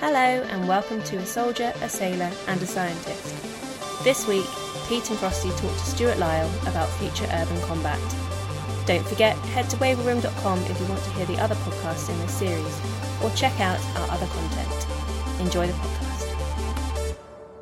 Hello and welcome to A Soldier, a Sailor and a Scientist. This week, Pete and Frosty talk to Stuart Lyle about future urban combat. Don't forget, head to wavleroom.com if you want to hear the other podcasts in this series, or check out our other content. Enjoy the podcast.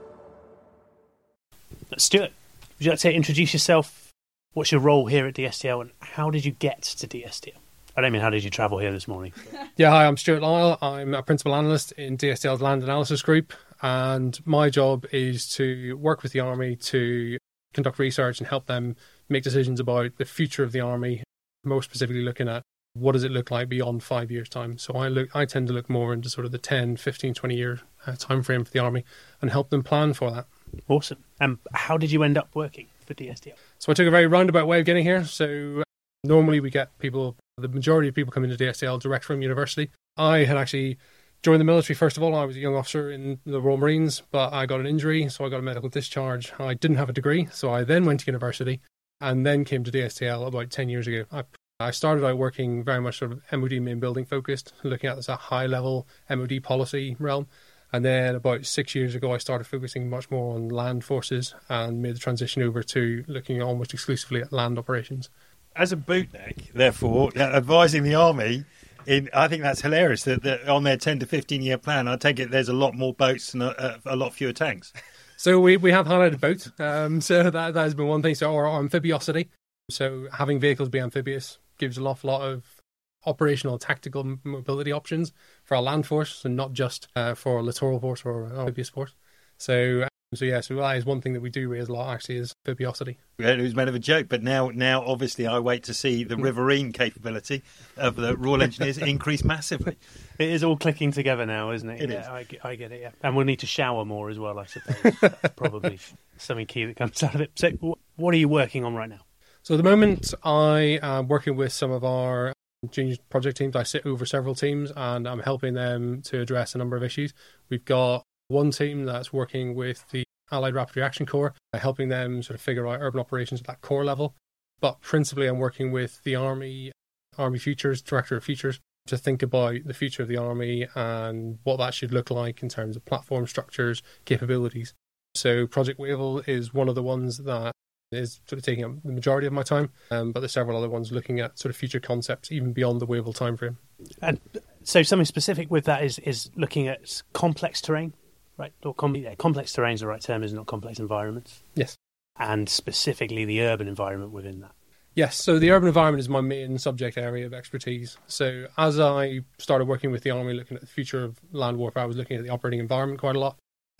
Stuart, would you like to introduce yourself? What's your role here at DSTL and how did you get to DSTL? I don't mean how did you travel here this morning? Yeah, hi, I'm Stuart Lyle. I'm a principal analyst in DSTL's Land Analysis Group, and my job is to work with the Army to conduct research and help them make decisions about the future of the Army, more specifically looking at what does it look like beyond 5 years' time. So I tend to look more into sort of the 10, 15, 20-year time frame for the Army and help them plan for that. Awesome. And how did you end up working for DSTL? So I took a very roundabout way of getting here. So normally we get people, the majority of people come into DSTL direct from university. I had actually joined the military first of all. I was a young officer in the Royal Marines, but I got an injury, so I got a medical discharge. I didn't have a degree, so I then went to university and then came to DSTL about 10 years ago. I started out working very much sort of MOD main building focused, looking at this a high level MOD policy realm. And then about 6 years ago, I started focusing much more on land forces and made the transition over to looking almost exclusively at land operations. As a bootneck, therefore, advising the Army, I think that's hilarious that on their 10 to 15 year plan, I take it there's a lot more boats and a lot fewer tanks. So we have highlighted boats. So that has been one thing. So our amphibiosity. So having vehicles be amphibious gives an awful lot of operational tactical mobility options for our land force and not just for a littoral force or amphibious force. So that is one thing that we do raise a lot, actually, is amphibiosity. It was meant of a joke, but now obviously I wait to see the riverine capability of the Royal Engineers increase massively. It is all clicking together now, isn't it? It is. I get it, yeah. And we'll need to shower more as well, I suppose. That's probably something key that comes out of it. So what are you working on right now? So at the moment, I am working with some of our junior project teams. I sit over several teams and I'm helping them to address a number of issues. We've got one team that's working with the Allied Rapid Reaction Corps, helping them sort of figure out urban operations at that core level. But principally, I'm working with the Army Futures, Director of Futures, to think about the future of the Army and what that should look like in terms of platform structures, capabilities. So Project Wavell is one of the ones that is sort of taking up the majority of my time, but there's several other ones looking at sort of future concepts, even beyond the Wavell timeframe. And so something specific with that is looking at complex terrain. Right, or complex terrain is the right term, is not complex environments. Yes. And specifically the urban environment within that. Yes, so the urban environment is my main subject area of expertise. So as I started working with the Army, looking at the future of land warfare, I was looking at the operating environment quite a lot.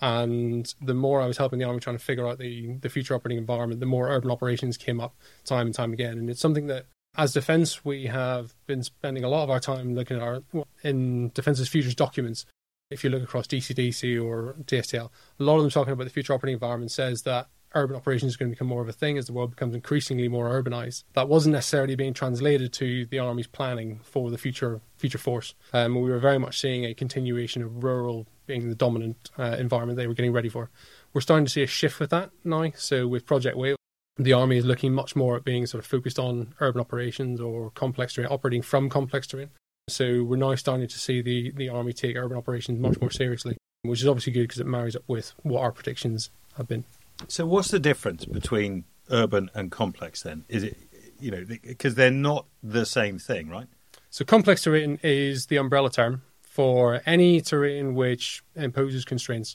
And the more I was helping the Army trying to figure out the future operating environment, the more urban operations came up time and time again. And it's something that, as Defence, we have been spending a lot of our time looking at in Defence's futures documents. If you look across DCDC or DSTL, a lot of them talking about the future operating environment says that urban operations is going to become more of a thing as the world becomes increasingly more urbanised. That wasn't necessarily being translated to the Army's planning for the future force. We were very much seeing a continuation of rural being the dominant environment they were getting ready for. We're starting to see a shift with that now. So with Project Wave, the Army is looking much more at being sort of focused on urban operations or complex terrain, operating from complex terrain. So we're now starting to see the Army take urban operations much more seriously, which is obviously good because it marries up with what our predictions have been. So what's the difference between urban and complex then? Is it, because they're not the same thing, right? So complex terrain is the umbrella term for any terrain which imposes constraints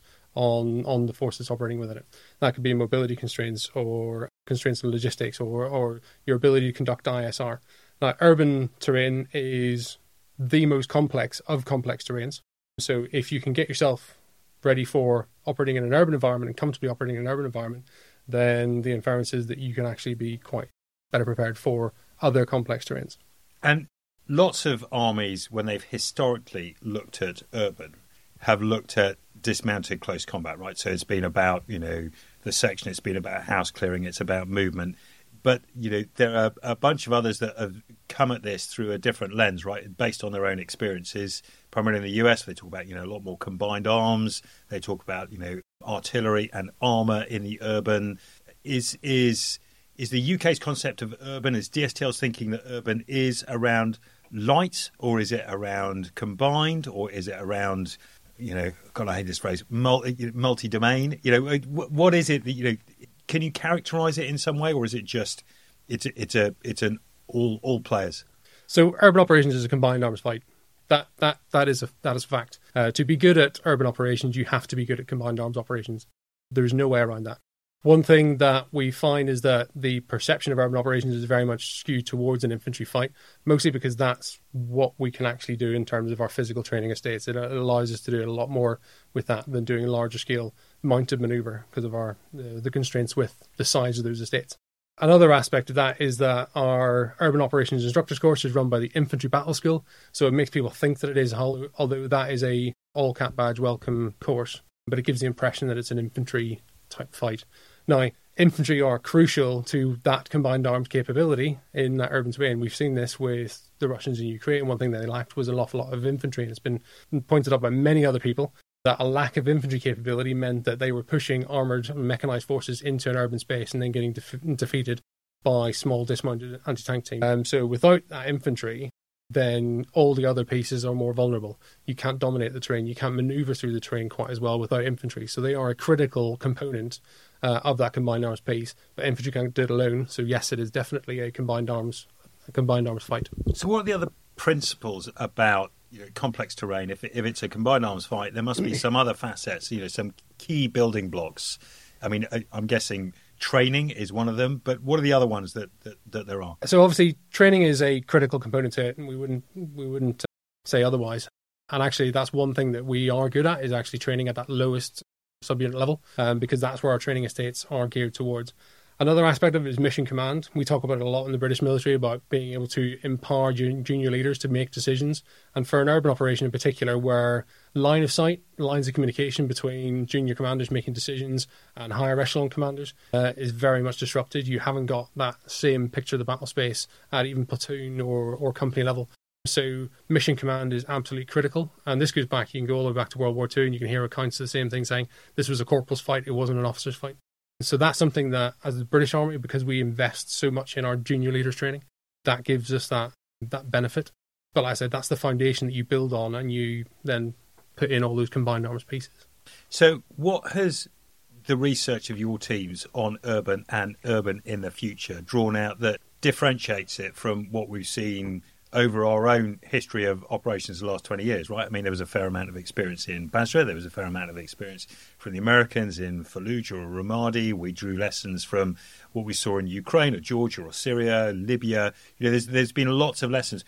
on the forces operating within it. That could be mobility constraints or constraints in logistics or your ability to conduct ISR. Now, urban terrain is the most complex of complex terrains. So if you can get yourself ready for operating in an urban environment and comfortably operating in an urban environment, then the inference is that you can actually be quite better prepared for other complex terrains. And lots of armies, when they've historically looked at urban, have looked at dismounted close combat, right? So it's been about, the section, it's been about house clearing, it's about movement. But, there are a bunch of others that have come at this through a different lens, right, based on their own experiences. Primarily in the US, they talk about, a lot more combined arms. They talk about, artillery and armour in the urban. Is the UK's concept of urban, is DSTL's thinking that urban is around light, or is it around combined, or is it around God, I hate this phrase, multi-domain. What is it that, can you characterize it in some way, or is it just, it's an all players? So urban operations is a combined arms fight. That is a fact. To be good at urban operations, you have to be good at combined arms operations. There's no way around that. One thing that we find is that the perception of urban operations is very much skewed towards an infantry fight, mostly because that's what we can actually do in terms of our physical training estates. It allows us to do a lot more with that than doing a larger scale mounted manoeuvre because of the constraints with the size of those estates. Another aspect of that is that our urban operations instructors course is run by the infantry battle school, so it makes people think that it is, although that is a all cap badge welcome course, but it gives the impression that it's an infantry type fight. Now, infantry are crucial to that combined arms capability in that urban terrain. We've seen this with the Russians in Ukraine. One thing they lacked was an awful lot of infantry, and it's been pointed out by many other people that a lack of infantry capability meant that they were pushing armoured and mechanised forces into an urban space and then getting defeated by small dismounted anti-tank teams. So without that infantry, then all the other pieces are more vulnerable. You can't dominate the terrain. You can't manoeuvre through the terrain quite as well without infantry. So they are a critical component of that combined arms piece. But infantry can't do it alone. So yes, it is definitely a combined arms fight. So what are the other principles about complex terrain? If it's a combined arms fight, there must be some other facets, some key building blocks. I mean, I'm guessing training is one of them, but what are the other ones that there are? So obviously training is a critical component to it, and we wouldn't say otherwise. And actually that's one thing that we are good at, is actually training at that lowest subunit level, because that's where our training estates are geared towards. Another aspect of it is mission command. We talk about it a lot in the British military about being able to empower junior leaders to make decisions. And for an urban operation in particular, where line of sight, lines of communication between junior commanders making decisions and higher echelon commanders is very much disrupted. You haven't got that same picture of the battle space at even platoon or company level. So mission command is absolutely critical. And this goes back, you can go all the way back to World War II, and you can hear accounts of the same thing saying, this was a corporal's fight, it wasn't an officer's fight. So that's something that, as the British Army, because we invest so much in our junior leaders training, that gives us that benefit. But like I said, that's the foundation that you build on, and you then put in all those combined arms pieces. So what has the research of your teams on urban and urban in the future drawn out that differentiates it from what we've seen over our own history of operations the last 20 years, right? I mean, there was a fair amount of experience in Basra. There was a fair amount of experience from the Americans in Fallujah or Ramadi. We drew lessons from what we saw in Ukraine or Georgia or Syria, Libya. There's been lots of lessons.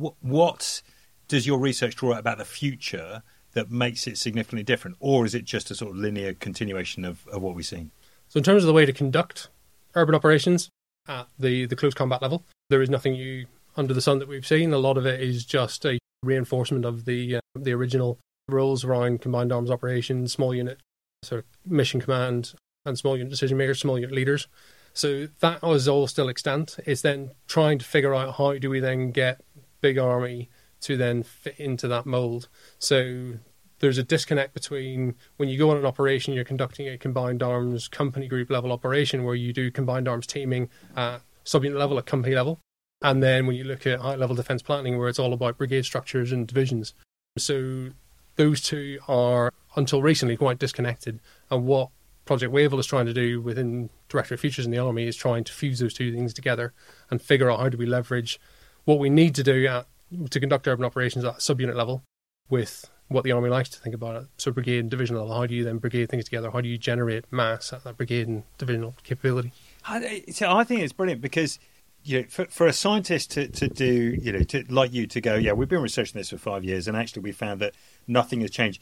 What does your research draw out about the future that makes it significantly different? Or is it just a sort of linear continuation of what we've seen? So in terms of the way to conduct urban operations at the close combat level, there is nothing new under the sun that we've seen. A lot of it is just a reinforcement of the original rules around combined arms operations, small unit sort of mission command, and small unit decision makers, small unit leaders. So that is all still extant. It's then trying to figure out how do we then get big army to then fit into that mould. So there's a disconnect between when you go on an operation, you're conducting a combined arms company group level operation where you do combined arms teaming at subunit level, at company level. And then when you look at high-level defence planning, where it's all about brigade structures and divisions. So those two are, until recently, quite disconnected. And what Project Wavell is trying to do within Directorate of Futures in the Army is trying to fuse those two things together and figure out how do we leverage what we need to do to conduct urban operations at subunit level with what the Army likes to think about it. So brigade and division level, how do you then brigade things together? How do you generate mass at that brigade and divisional capability? So I think it's brilliant because for a scientist to do, like you to go, yeah, we've been researching this for 5 years and actually we found that nothing has changed.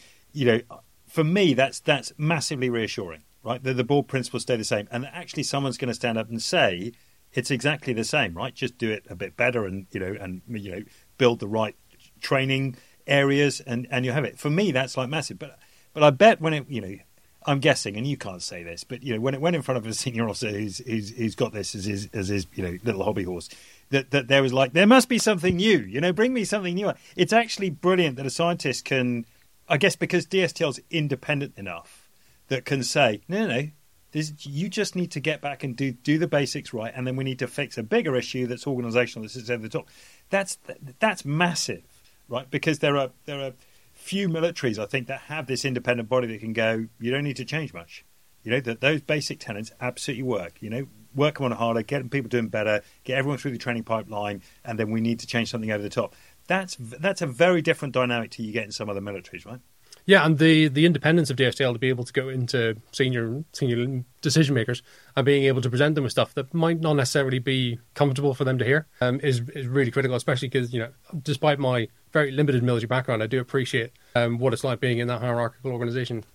For me, that's massively reassuring, right? The board principles stay the same. And actually someone's going to stand up and say it's exactly the same, right? Just do it a bit better and build the right training areas and you have it. For me, that's like massive. But I bet when it, I'm guessing, and you can't say this, but when it went in front of a senior officer who's got this as his little hobby horse, that there was like, there must be something new. Bring me something new. It's actually brilliant that a scientist can, I guess, because DSTL's independent enough that can say, no, you just need to get back and do the basics right, and then we need to fix a bigger issue that's organisational, that sits over the top. That's massive, right? Because there are few militaries, I think, that have this independent body that can go, you don't need to change much. That those basic tenets absolutely work. Work them on harder, get people doing better, get everyone through the training pipeline, and then we need to change something over the top. That's a very different dynamic to you get in some other militaries, right? Yeah, and the independence of DSTL to be able to go into senior decision makers and being able to present them with stuff that might not necessarily be comfortable for them to hear is really critical, especially because, despite my very limited military background, I do appreciate what it's like being in that hierarchical organisation.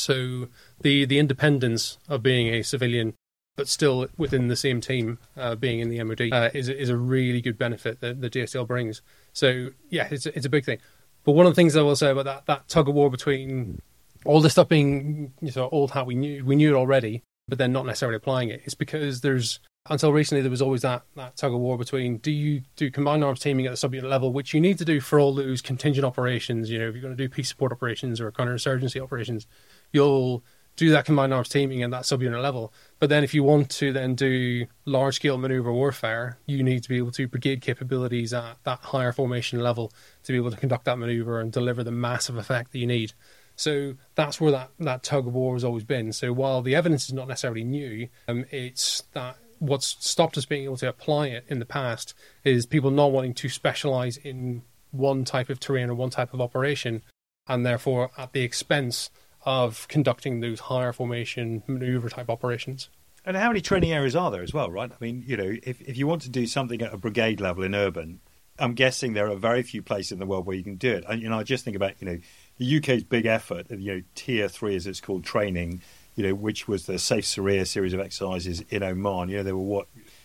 So the independence of being a civilian but still within the same team, being in the MOD, is a really good benefit that the DSTL brings. So, yeah, it's a big thing. But one of the things I will say about that tug of war between all this stuff being old hat, we knew it already, but then not necessarily applying it, is because until recently there was always that tug of war between do you do combined arms teaming at the sub-unit level, which you need to do for all those contingent operations. If you're going to do peace support operations or counterinsurgency operations, you'll do that combined arms teaming at that sub-unit level. But then if you want to then do large-scale manoeuvre warfare, you need to be able to brigade capabilities at that higher formation level to be able to conduct that manoeuvre and deliver the massive effect that you need. So that's where that tug of war has always been. So while the evidence is not necessarily new, it's that what's stopped us being able to apply it in the past is people not wanting to specialise in one type of terrain or one type of operation, and therefore at the expense of conducting those higher formation manoeuvre type operations. And how many training areas are there as well, right? I mean, if you want to do something at a brigade level in urban, I'm guessing there are very few places in the world where you can do it. I just think about, the UK's big effort, Tier 3 as it's called, training, which was the Safe Syria series of exercises in Oman. There were,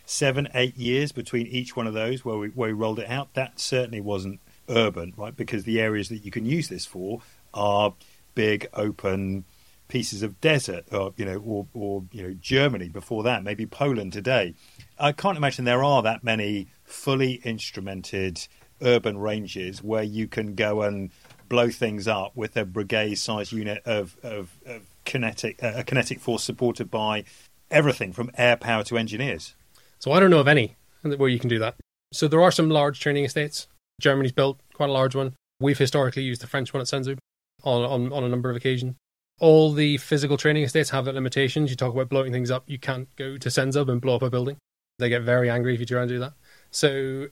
7-8 years between each one of those where we rolled it out. That certainly wasn't urban, right? Because the areas that you can use this for are big open pieces of desert, or Germany before that, maybe Poland today. I can't imagine there are that many fully instrumented urban ranges where you can go and blow things up with a brigade-sized unit of kinetic force supported by everything from air power to engineers. So I don't know of any where you can do that. So there are some large training estates. Germany's built quite a large one. We've historically used the French one at Senzub on a number of occasions. All the physical training estates have their limitations. You talk about blowing things up. You can't go to Senzub and blow up a building. They get very angry if you try and do that. So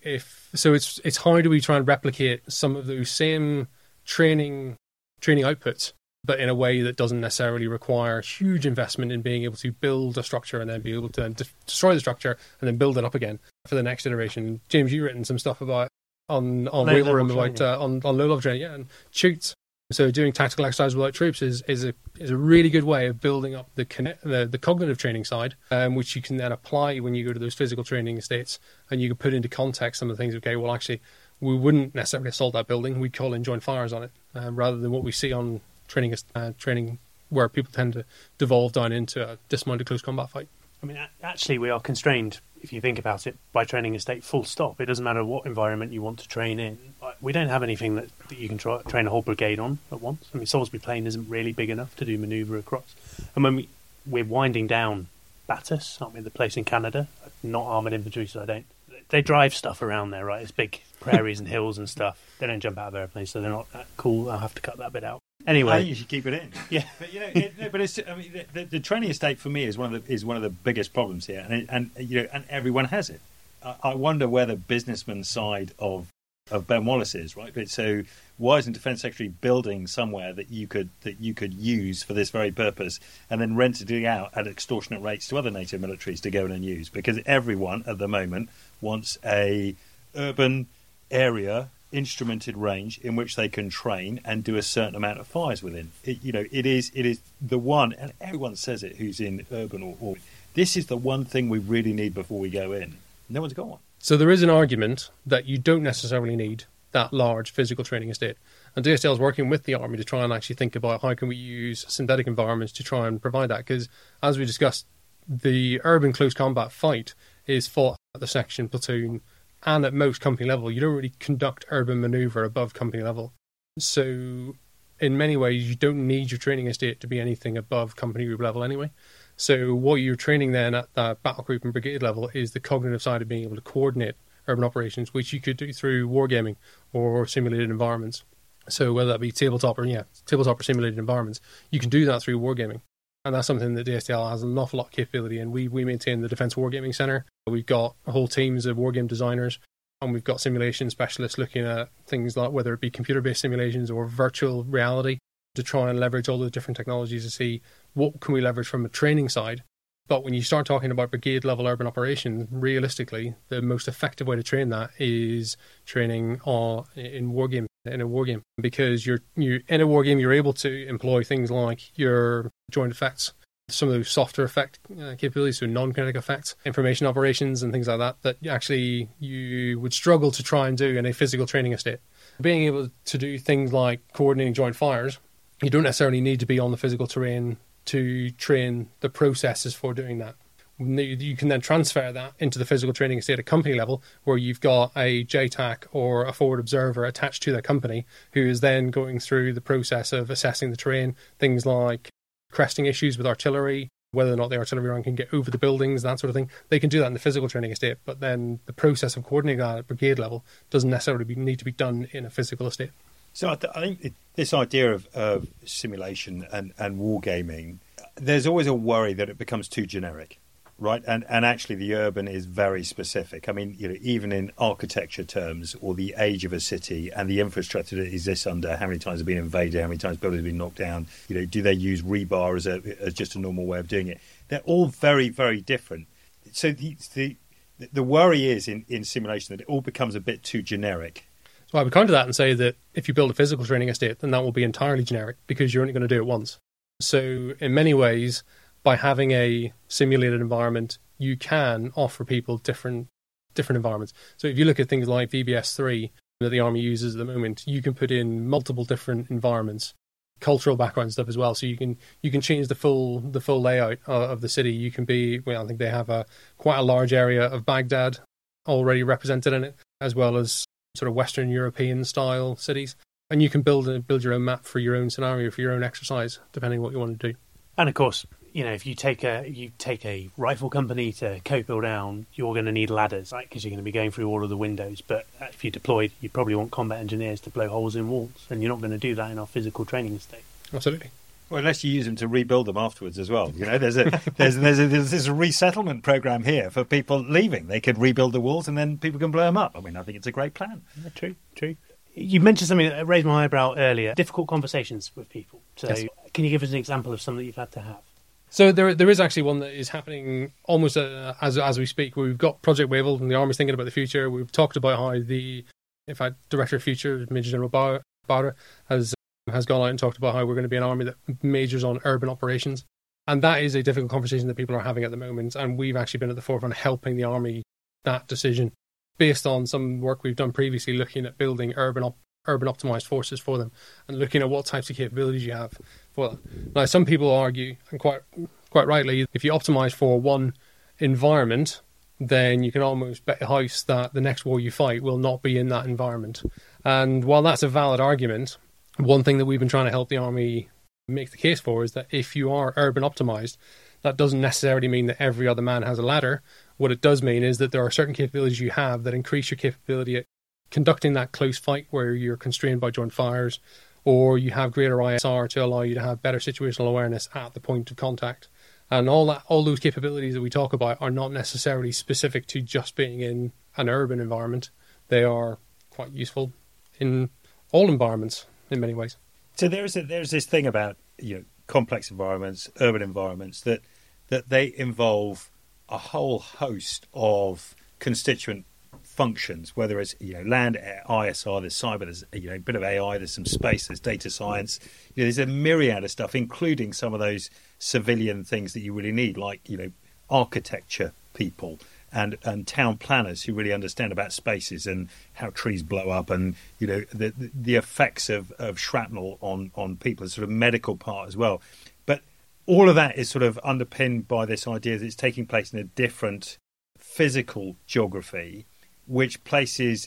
it's how do we try and replicate some of those same training outputs, but in a way that doesn't necessarily require huge investment in being able to build a structure and then be able to destroy the structure and then build it up again for the next iteration. James, you've written some stuff about on Waiver Room about on low level training, and shoots. So doing tactical exercise without troops is a really good way of building up the cognitive training side, which you can then apply when you go to those physical training estates, and you can put into context some of the things. Okay, well, actually, we wouldn't necessarily assault that building. We'd call in joint fires on it, rather than what we see on training where people tend to devolve down into a dismounted close combat fight. I mean, actually, we are constrained, if you think about it, by training estate full stop. It doesn't matter what environment you want to train in. We don't have anything that you can train a whole brigade on at once. I mean, Salisbury Plain isn't really big enough to do manoeuvre across. And when we're winding down Battus, aren't we, the place in Canada? Not armoured infantry, so I don't... They drive stuff around there, right? It's big prairies and hills and stuff. They don't jump out of airplanes, so they're not that cool. I'll have to cut that bit out. Anyway, I think you should keep it in. Yeah, but it's. I mean, the training estate for me is one of the biggest problems here, and everyone has it. I wonder where the businessman side of Ben Wallace is, right? But so why isn't Defence Secretary building somewhere that you could use for this very purpose, and then renting it out at extortionate rates to other NATO militaries to go in and use? Because everyone at the moment wants a urban area instrumented range in which they can train and do a certain amount of fires within. It is the one, and everyone says it who's in urban or this is the one thing we really need before we go in. No one's got one. So there is an argument that you don't necessarily need that large physical training estate. And DSTL is working with the Army to try and actually think about how can we use synthetic environments to try and provide that. Because as we discussed, the urban close combat fight is fought at the section, platoon, and at most company level. You don't really conduct urban manoeuvre above company level. So in many ways, you don't need your training estate to be anything above company group level anyway. So what you're training then at that battle group and brigade level is the cognitive side of being able to coordinate urban operations, which you could do through wargaming or simulated environments. So whether that be tabletop or simulated environments, you can do that through wargaming. And that's something that DSTL has an awful lot of capability in. We maintain the Defence Wargaming Centre. We've got whole teams of wargame designers, and we've got simulation specialists looking at things like whether it be computer-based simulations or virtual reality to try and leverage all the different technologies to see what can we leverage from a training side. But when you start talking about brigade-level urban operations, realistically, the most effective way to train that is training in a wargame. Because you're in a wargame, you're able to employ things like your joint effects, some of those softer effect capabilities, so non-kinetic effects, information operations and things like that actually you would struggle to try and do in a physical training estate. Being able to do things like coordinating joint fires, you don't necessarily need to be on the physical terrain to train the processes for doing that. You can then transfer that into the physical training estate at company level, where you've got a JTAC or a forward observer attached to the company who is then going through the process of assessing the terrain, things like cresting issues with artillery, whether or not the artillery run can get over the buildings, that sort of thing. They can do that in the physical training estate, but then the process of coordinating that at brigade level doesn't necessarily need to be done in a physical estate. So I think this idea of simulation and wargaming, there's always a worry that it becomes too generic, right? And actually the urban is very specific. I mean, even in architecture terms, or the age of a city and the infrastructure that exists under, how many times have been invaded, how many times buildings have been knocked down, do they use rebar as just a normal way of doing it? They're all very, very different. So the worry is in simulation that it all becomes a bit too generic. So I would counter that and say that if you build a physical training estate, then that will be entirely generic because you're only going to do it once. So in many ways, by having a simulated environment, you can offer people different environments. So if you look at things like VBS3 that the Army uses at the moment, you can put in multiple different environments, cultural background stuff as well. So you can change the full layout of the city. You can I think they have quite a large area of Baghdad already represented in it, as well as sort of Western European style cities, and you can build your own map for your own scenario, for your own exercise, depending on what you want to do. And of course, if you take a rifle company to Copill Down, you're going to need ladders, right? Because you're going to be going through all of the windows. But if you're deployed, you probably want combat engineers to blow holes in walls, and you're not going to do that in our physical training estate. Absolutely. Well, unless you use them to rebuild them afterwards as well. There's a resettlement program here for people leaving. They could rebuild the walls and then people can blow them up. I mean, I think it's a great plan. Yeah, true. You mentioned something that raised my eyebrow earlier, difficult conversations with people. So yes. Can you give us an example of something you've had to have? So there is actually one that is happening almost as we speak. We've got Project Wavell and the Army's thinking about the future. We've talked about how Director of Future, Major General Bauer, has gone out and talked about how we're going to be an army that majors on urban operations. And that is a difficult conversation that people are having at the moment. And we've actually been at the forefront of helping the army that decision based on some work we've done previously, looking at building urban optimized forces for them and looking at what types of capabilities you have for that. Now, some people argue, and quite rightly, if you optimize for one environment, then you can almost bet your house that the next war you fight will not be in that environment. And while that's a valid argument, one thing that we've been trying to help the Army make the case for is that if you are urban optimized, that doesn't necessarily mean that every other man has a ladder. What it does mean is that there are certain capabilities you have that increase your capability at conducting that close fight where you're constrained by joint fires, or you have greater ISR to allow you to have better situational awareness at the point of contact. And all those capabilities that we talk about are not necessarily specific to just being in an urban environment. They are quite useful in all environments in many ways. So there's this thing about complex environments, urban environments, that they involve a whole host of constituent functions, whether it's land, air, ISR, there's cyber, there's a bit of AI, there's some space, there's data science. There's a myriad of stuff, including some of those civilian things that you really need, like architecture people and town planners who really understand about spaces and how trees blow up, and the effects of shrapnel on people, as sort of medical part as well. But all of that is sort of underpinned by this idea that it's taking place in a different physical geography, which places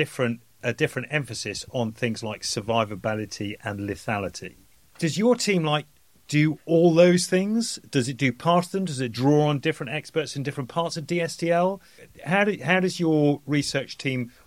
a different emphasis on things like survivability and lethality. Does your team do all those things? Does it do part of them? Does it draw on different experts in different parts of DSTL? How does your research team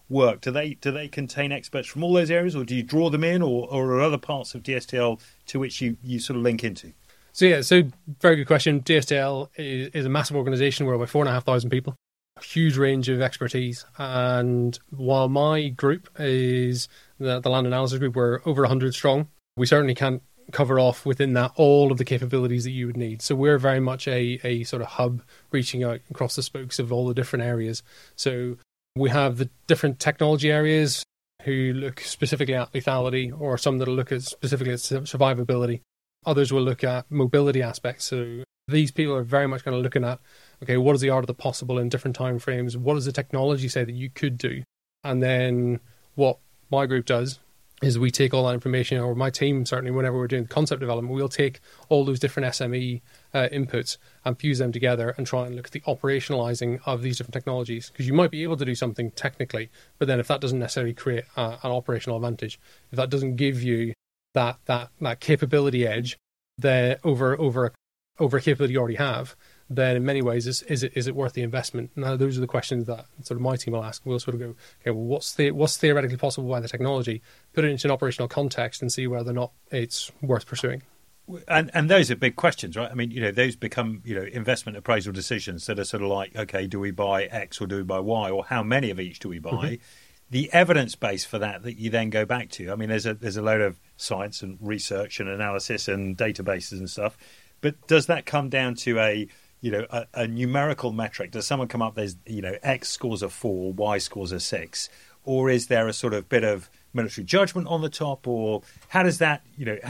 work? Do they contain experts from all those areas, or do you draw them in, or are other parts of DSTL to which you sort of link into? So very good question. DSTL is a massive organisation. We're about 4,500 people, a huge range of expertise. And while my group is the land analysis group, we're over 100 strong. We certainly can't cover off within that all of the capabilities that you would need. So we're very much a sort of hub reaching out across the spokes of all the different areas. So we have the different technology areas who look specifically at lethality, or some that will look at specifically at survivability. Others will look at mobility aspects. So these people are very much kind of looking at, okay, what is the art of the possible in different time frames? What does the technology say that you could do? And then what my group does is we take all that information, or my team certainly, whenever we're doing concept development, we'll take all those different SME inputs and fuse them together and try and look at the operationalizing of these different technologies. Because you might be able to do something technically, but then if that doesn't necessarily create an operational advantage, if that doesn't give you that capability edge there over a capability you already have, then in many ways is it worth the investment? Now those are the questions that sort of my team will ask. We'll sort of go, okay, well, what's theoretically possible by the technology? Put it into an operational context and see whether or not it's worth pursuing. And those are big questions, right? I mean, those become, investment appraisal decisions that are sort of like, okay, do we buy X or do we buy Y, or how many of each do we buy? Mm-hmm. The evidence base for that you then go back to. I mean, there's a load of science and research and analysis and databases and stuff, but does that come down to a numerical metric? Does someone come up, there's, X scores a 4, Y scores a 6, or is there a sort of bit of military judgment on the top, or how does that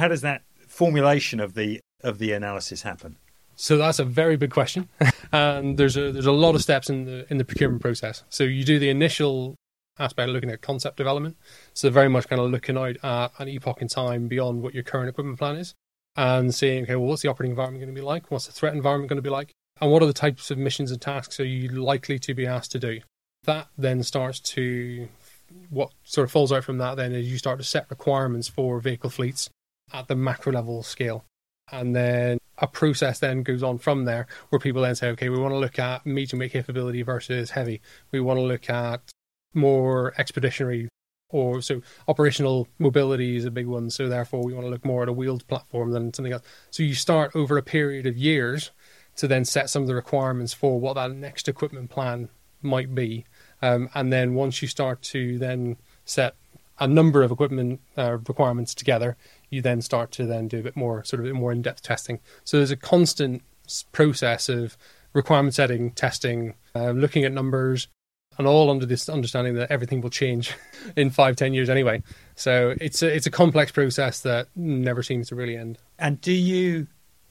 formulation of the analysis happen? So that's a very big question, and there's a lot of steps in the procurement process. So you do the initial aspect of looking at concept development, so very much kind of looking out at an epoch in time beyond what your current equipment plan is, and saying, okay, well, what's the operating environment going to be like? What's the threat environment going to be like? And what are the types of missions and tasks are you likely to be asked to do? That then starts to, what sort of falls out from that then is you start to set requirements for vehicle fleets at the macro level scale. And then a process then goes on from there where people then say, okay, we want to look at medium weight capability versus heavy. We want to look at more expeditionary, or so operational mobility is a big one. So therefore we want to look more at a wheeled platform than something else. So you start over a period of years to then set some of the requirements for what that next equipment plan might be. And then once you start to then set a number of equipment requirements together, you then start to then do a bit more in-depth testing. So there's a constant process of requirement setting, testing, looking at numbers, and all under this understanding that everything will change in 5-10 years anyway. So it's a complex process that never seems to really end. And do you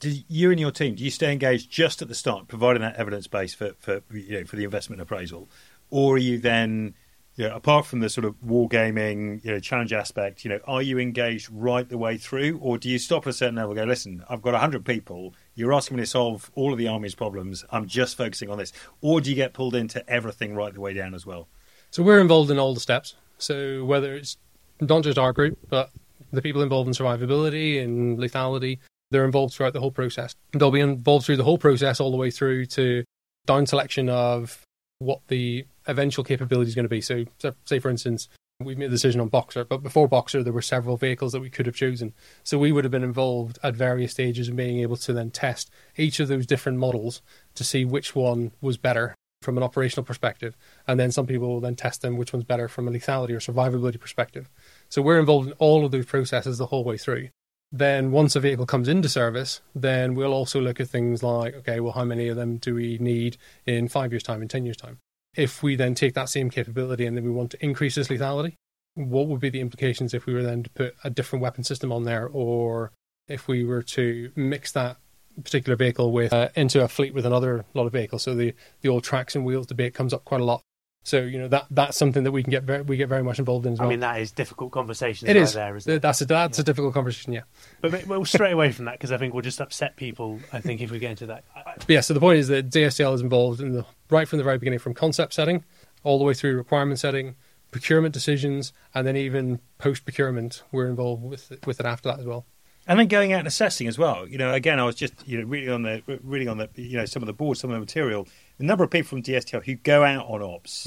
and your team, do you stay engaged just at the start, providing that evidence base for the investment appraisal, or are you then, apart from the sort of wargaming, challenge aspect, are you engaged right the way through, or do you stop at a certain level and go, listen, I've got 100 people, you're asking me to solve all of the Army's problems, I'm just focusing on this, or do you get pulled into everything right the way down as well? So we're involved in all the steps. So whether it's not just our group, but the people involved in survivability and lethality, they're involved throughout the whole process. They'll be involved through the whole process all the way through to down selection of what the eventual capability is going to be. So say, for instance, we've made a decision on Boxer, but before Boxer, there were several vehicles that we could have chosen. So we would have been involved at various stages of being able to then test each of those different models to see which one was better from an operational perspective. And then some people will then test them, which one's better from a lethality or survivability perspective. So we're involved in all of those processes the whole way through. Then once a vehicle comes into service, then we'll also look at things like, okay, well, how many of them do we need in 5 years' time, in 10 years' time? If we then take that same capability and then we want to increase its lethality, what would be the implications if we were then to put a different weapon system on there, or if we were to mix that particular vehicle with into a fleet with another lot of vehicles? So the old tracks and wheels debate comes up quite a lot. So that's something that we get very much involved in as well. I mean, that is difficult conversation. It is. There, isn't it? That's a difficult conversation. Yeah. But we'll stray away from that because I think we'll just upset people. I think if we get into that. But yeah. So the point is that DSTL is involved in right from the very beginning, from concept setting all the way through requirement setting, procurement decisions, and then even post procurement, we're involved with it after that as well. And then going out and assessing as well. Again, I was just reading on the some of the boards, some of the material. The number of people from DSTL who go out on ops,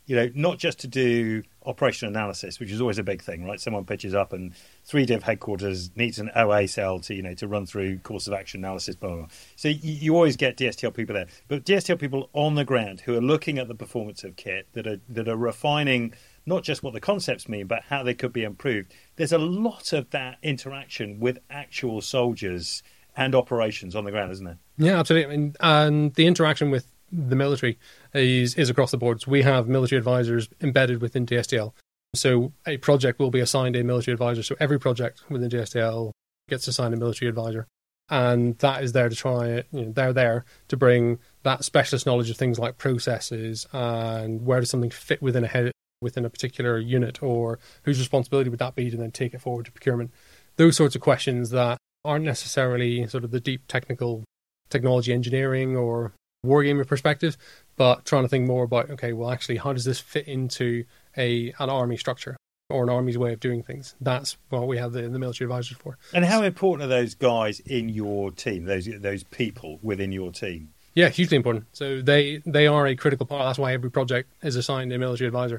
not just to do operational analysis, which is always a big thing, right? Someone pitches up and 3Div headquarters needs an OA cell to run through course of action analysis, blah, blah, blah. So you always get DSTL people there. But DSTL people on the ground who are looking at the performance of kit, that are refining not just what the concepts mean, but how they could be improved. There's a lot of that interaction with actual soldiers and operations on the ground, isn't there? Yeah, absolutely. And the interaction with the military is across the board. So we have military advisors embedded within DSTL. So a project will be assigned a military advisor. So every project within DSTL gets assigned a military advisor. And that is there to try, they're there to bring that specialist knowledge of things like processes and where does something fit within a particular unit, or whose responsibility would that be to then take it forward to procurement. Those sorts of questions that aren't necessarily sort of the deep technology engineering or wargaming perspective, but trying to think more about, okay, well, actually, how does this fit into an army structure or an army's way of doing things? That's what we have the military advisors for. And how important are those guys in your team, those people within your team? Yeah, hugely important. So they are a critical part. That's why every project is assigned a military advisor.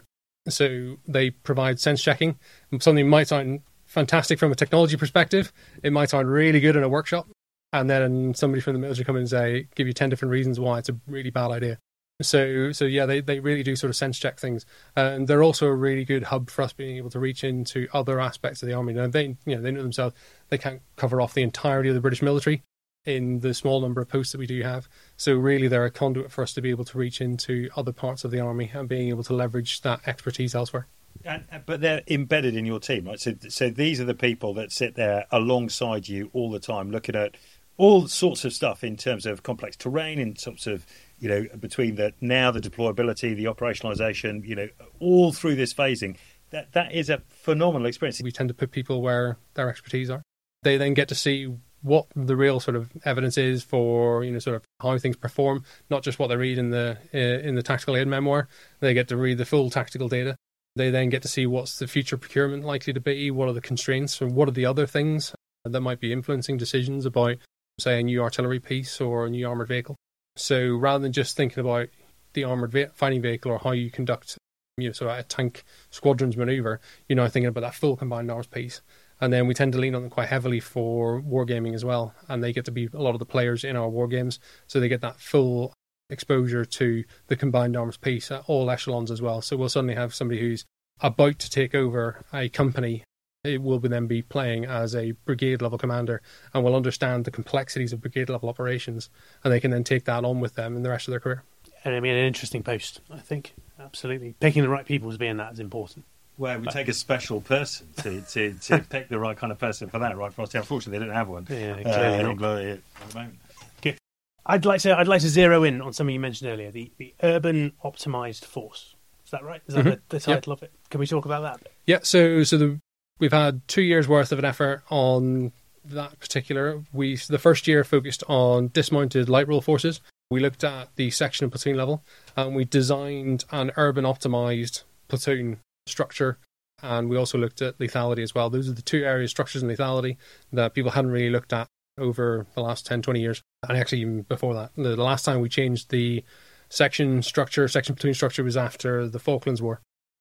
So they provide sense checking. Something might sound fantastic from a technology perspective. It might sound really good in a workshop. And then somebody from the military come in and say, give you 10 different reasons why it's a really bad idea. So yeah, they really do sort of sense check things. And they're also a really good hub for us being able to reach into other aspects of the army. Now, they know themselves, they can't cover off the entirety of the British military in the small number of posts that we do have. So really they're a conduit for us to be able to reach into other parts of the army and being able to leverage that expertise elsewhere. But they're embedded in your team, right? So these are the people that sit there alongside you all the time, looking at all sorts of stuff in terms of complex terrain, in sorts of, between the deployability, the operationalization, all through this phasing. That is a phenomenal experience. We tend to put people where their expertise are. They then get to see what the real sort of evidence is for, sort of how things perform, not just what they read in the tactical aid memoir. They get to read the full tactical data. They then get to see what's the future procurement likely to be, what are the constraints, and what are the other things that might be influencing decisions about, say, a new artillery piece or a new armoured vehicle. So rather than just thinking about the armoured fighting vehicle or how you conduct sort of a tank squadron's manoeuvre, you're now thinking about that full combined arms piece. And then we tend to lean on them quite heavily for wargaming as well. And they get to be a lot of the players in our wargames. So they get that full exposure to the combined arms piece at all echelons as well. So we'll suddenly have somebody who's about to take over a company. It will then be playing as a brigade level commander and will understand the complexities of brigade level operations. And they can then take that on with them in the rest of their career. And I mean, an interesting post, I think. Absolutely. Picking the right people as being that is important. Well, we take a special person to pick the right kind of person for that, right, Frosty? Unfortunately, they don't have one. Yeah, clearly not. At the moment. Okay. I'd like to zero in on something you mentioned earlier, the urban optimized force. Is that right? Is that the title of it? Can we talk about that? Yeah. So we've had 2 years worth of an effort on that particular. The first year focused on dismounted light rule forces. We looked at the section and platoon level, and we designed an urban optimized platoon structure, and we also looked at lethality as well. Those are the two areas, structures and lethality, that people hadn't really looked at over the last 10-20 years, and actually even before that. The last time we changed the section platoon structure was after the Falklands War.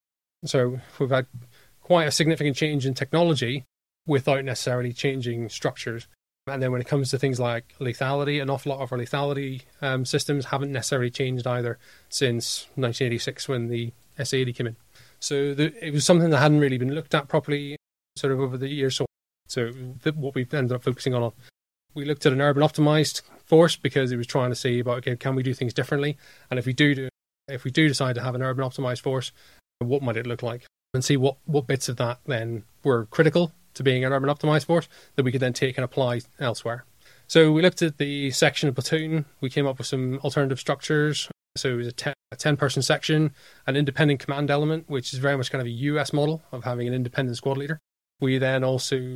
So we've had quite a significant change in technology without necessarily changing structures. And then when it comes to things like lethality, an awful lot of our lethality systems haven't necessarily changed either since 1986 when the SA-80 came in. So it was something that hadn't really been looked at properly sort of over the years. So what we've ended up focusing on, we looked at an urban optimized force because it was trying to see about, okay, can we do things differently? And if we do decide to have an urban optimized force, what might it look like? And see what bits of that then were critical to being an urban optimized force that we could then take and apply elsewhere. So we looked at the section and platoon. We came up with some alternative structures. So it was a 10-person section, an independent command element, which is very much kind of a US model of having an independent squad leader. We then also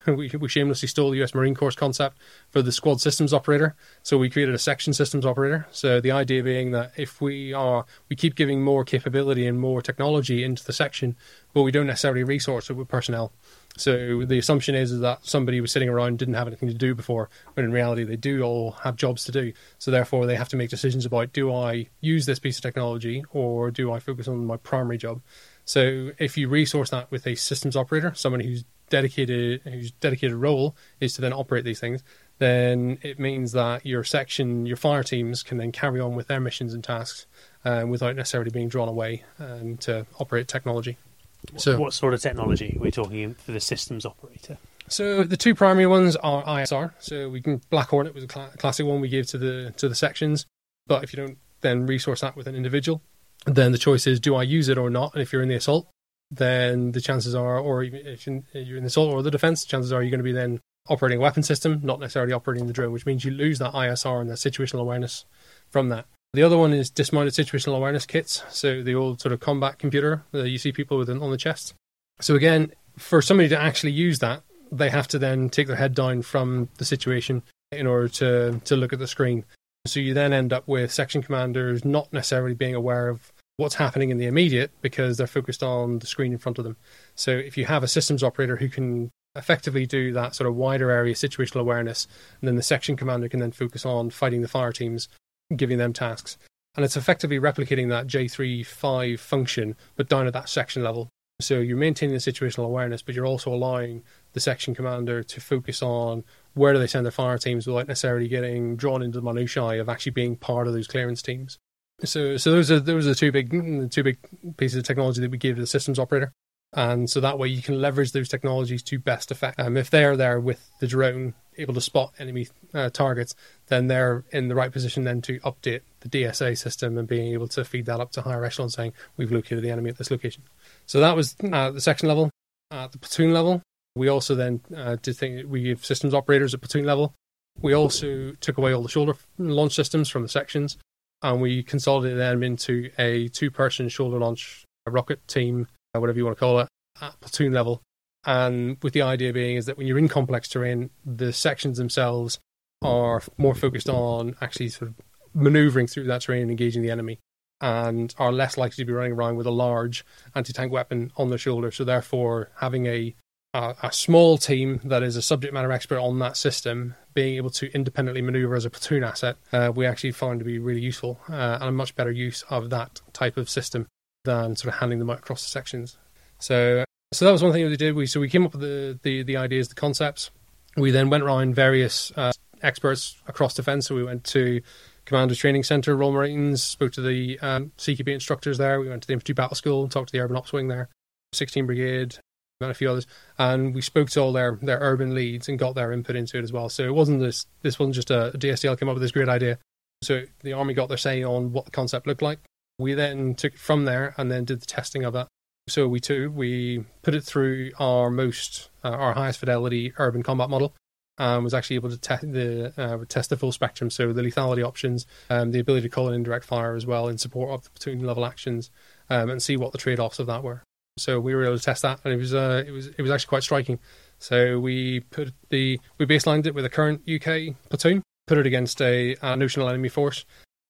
We shamelessly stole the US Marine Corps concept for the squad systems operator. So we created a section systems operator. So the idea being that if we keep giving more capability and more technology into the section, but we don't necessarily resource it with personnel. So the assumption is that somebody was sitting around, didn't have anything to do before, when in reality they do all have jobs to do. So therefore they have to make decisions about, do I use this piece of technology or do I focus on my primary job? So if you resource that with a systems operator, someone whose dedicated role is to then operate these things, then it means that your section, your fire teams can then carry on with their missions and tasks without necessarily being drawn away to operate technology. So, what sort of technology are we talking for the systems operator? So the two primary ones are ISR. So we can Black Hornet was a classic one we gave to the sections. But if you don't then resource that with an individual, then the choice is, do I use it or not? And if you're in the assault, then the chances are, or even if you're in the assault or the defense, chances are you're going to be then operating a weapon system, not necessarily operating the drone, which means you lose that ISR and that situational awareness from that. The other one is dismounted situational awareness kits. So the old sort of combat computer that you see people with on the chest. So again, for somebody to actually use that, they have to then take their head down from the situation in order to look at the screen. So you then end up with section commanders not necessarily being aware of what's happening in the immediate because they're focused on the screen in front of them. So if you have a systems operator who can effectively do that sort of wider area situational awareness, and then the section commander can then focus on fighting the fire teams, giving them tasks. And it's effectively replicating that J3-5 function, but down at that section level. So you're maintaining the situational awareness, but you're also allowing the section commander to focus on where do they send their fire teams without necessarily getting drawn into the minutiae of actually being part of those clearance teams. So those are the two big pieces of technology that we give to the systems operator. And so that way you can leverage those technologies to best effect. If they're there with the drone, able to spot enemy targets, then they're in the right position then to update the DSA system and being able to feed that up to higher echelon saying, we've located the enemy at this location. So that was at the section level. At the platoon level, we also then we give systems operators at platoon level. We also took away all the shoulder launch systems from the sections, and we consolidated them into a 2-person shoulder launch rocket team, whatever you want to call it, at platoon level. And with the idea being is that when you're in complex terrain, the sections themselves are more focused on actually sort of maneuvering through that terrain and engaging the enemy, and are less likely to be running around with a large anti-tank weapon on their shoulder. So therefore, having a small team that is a subject matter expert on that system, being able to independently maneuver as a platoon asset, we actually found to be really useful and a much better use of that type of system than sort of handing them out across the sections. So that was one thing that we did. We came up with the ideas, the concepts. We then went around various experts across defence. So we went to Commander's Training Centre, Royal Marines, spoke to the CQB instructors there. We went to the Infantry Battle School, talked to the Urban Ops Wing there, 16 Brigade, and a few others. And we spoke to all their urban leads and got their input into it as well. So it wasn't this wasn't just a DSDL came up with this great idea. So the Army got their say on what the concept looked like. We then took it from there and then did the testing of that. So we put it through our highest fidelity urban combat model, and was actually able to test the full spectrum. So the lethality options, the ability to call in indirect fire as well in support of the platoon level actions, and see what the trade-offs of that were. So we were able to test that, and it was actually quite striking. So we baselined it with a current UK platoon, put it against a notional enemy force,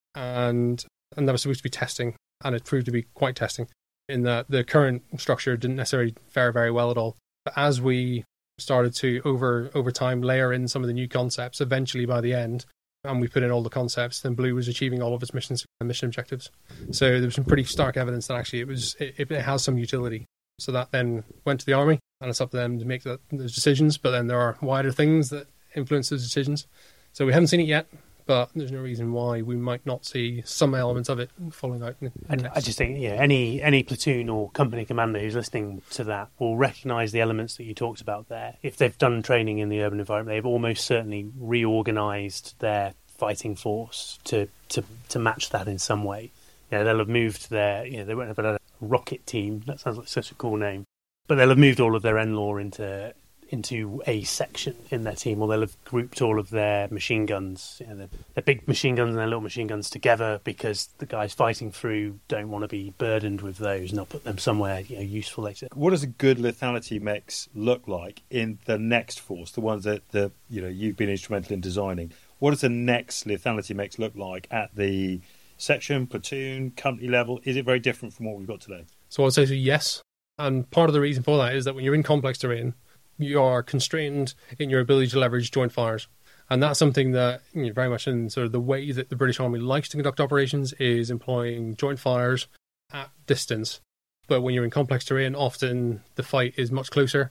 and that was supposed to be testing, and it proved to be quite testing, in that the current structure didn't necessarily fare very well at all. But as we started to, over time, layer in some of the new concepts, eventually by the end, and we put in all the concepts, then Blue was achieving all of its mission objectives. So there was some pretty stark evidence that actually it has some utility. So that then went to the Army, and it's up to them to make those decisions, but then there are wider things that influence those decisions. So we haven't seen it yet, but there's no reason why we might not see some elements of it falling out. And I just think, any platoon or company commander who's listening to that will recognise the elements that you talked about there. If they've done training in the urban environment, they've almost certainly reorganised their fighting force to match that in some way. They'll have moved they won't have a rocket team. That sounds like such a cool name. But they'll have moved all of their NLAW into into a section in their team, or they'll have grouped all of their machine guns, their big machine guns and their little machine guns together, because the guys fighting through don't want to be burdened with those, and they'll put them somewhere useful later. What does a good lethality mix look like in the next force, the ones that you've been instrumental in designing? What does the next lethality mix look like at the section, platoon, company level? Is it very different from what we've got today? So I'd say yes. And part of the reason for that is that when you're in complex terrain, you are constrained in your ability to leverage joint fires. And that's something that very much in sort of the way that the British Army likes to conduct operations is employing joint fires at distance. But when you're in complex terrain, often the fight is much closer.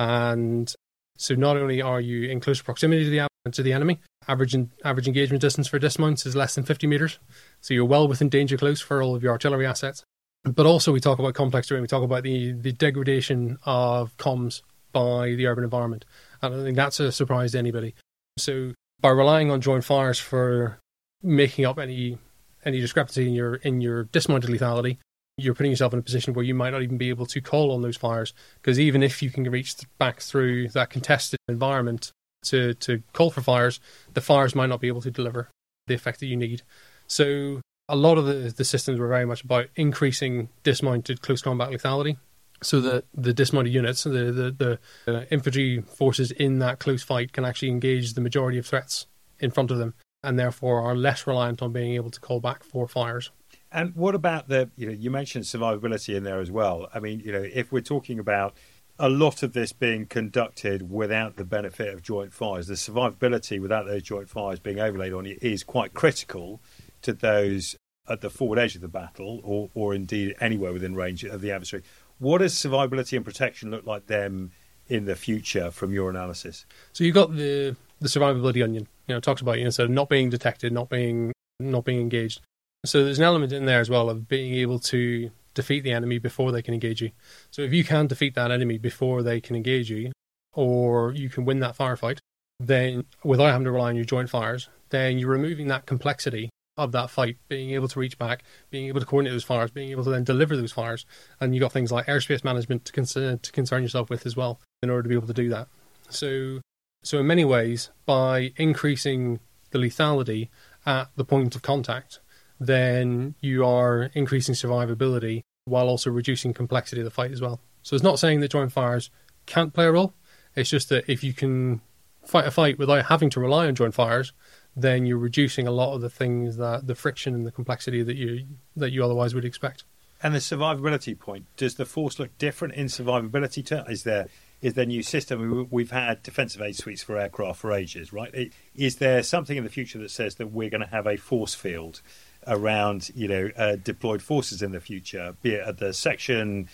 And so not only are you in closer proximity to the enemy, average engagement distance for dismounts is less than 50 metres. So you're well within danger close for all of your artillery assets. But also we talk about complex terrain, we talk about the degradation of comms by the urban environment. I don't think that's a surprise to anybody. So by relying on joint fires for making up any discrepancy in your dismounted lethality, you're putting yourself in a position where you might not even be able to call on those fires, because even if you can reach back through that contested environment to call for fires, the fires might not be able to deliver the effect that you need. So a lot of the systems were very much about increasing dismounted close combat lethality, so that the dismounted units, the infantry forces in that close fight can actually engage the majority of threats in front of them, and therefore are less reliant on being able to call back for fires. And what about you mentioned survivability in there as well. I mean, if we're talking about a lot of this being conducted without the benefit of joint fires, the survivability without those joint fires being overlaid on you is quite critical to those at the forward edge of the battle, or indeed anywhere within range of the adversary. What does survivability and protection look like them in the future from your analysis? So you've got the survivability onion. It talks about sort of not being detected, not being engaged. So there's an element in there as well of being able to defeat the enemy before they can engage you. So if you can defeat that enemy before they can engage you, or you can win that firefight, then without having to rely on your joint fires, then you're removing that complexity of that fight, being able to reach back, being able to coordinate those fires, being able to then deliver those fires. And you've got things like airspace management to concern yourself with as well in order to be able to do that. So in many ways, by increasing the lethality at the point of contact, then you are increasing survivability while also reducing complexity of the fight as well. So it's not saying that joint fires can't play a role. It's just that if you can fight a fight without having to rely on joint fires, then you're reducing a lot of the things, that the friction and the complexity that you otherwise would expect. And the survivability point, does the force look different in survivability terms? Is there new system? We've had defensive aid suites for aircraft for ages, right? Is there something in the future that says that we're going to have a force field around deployed forces in the future, be it at the section,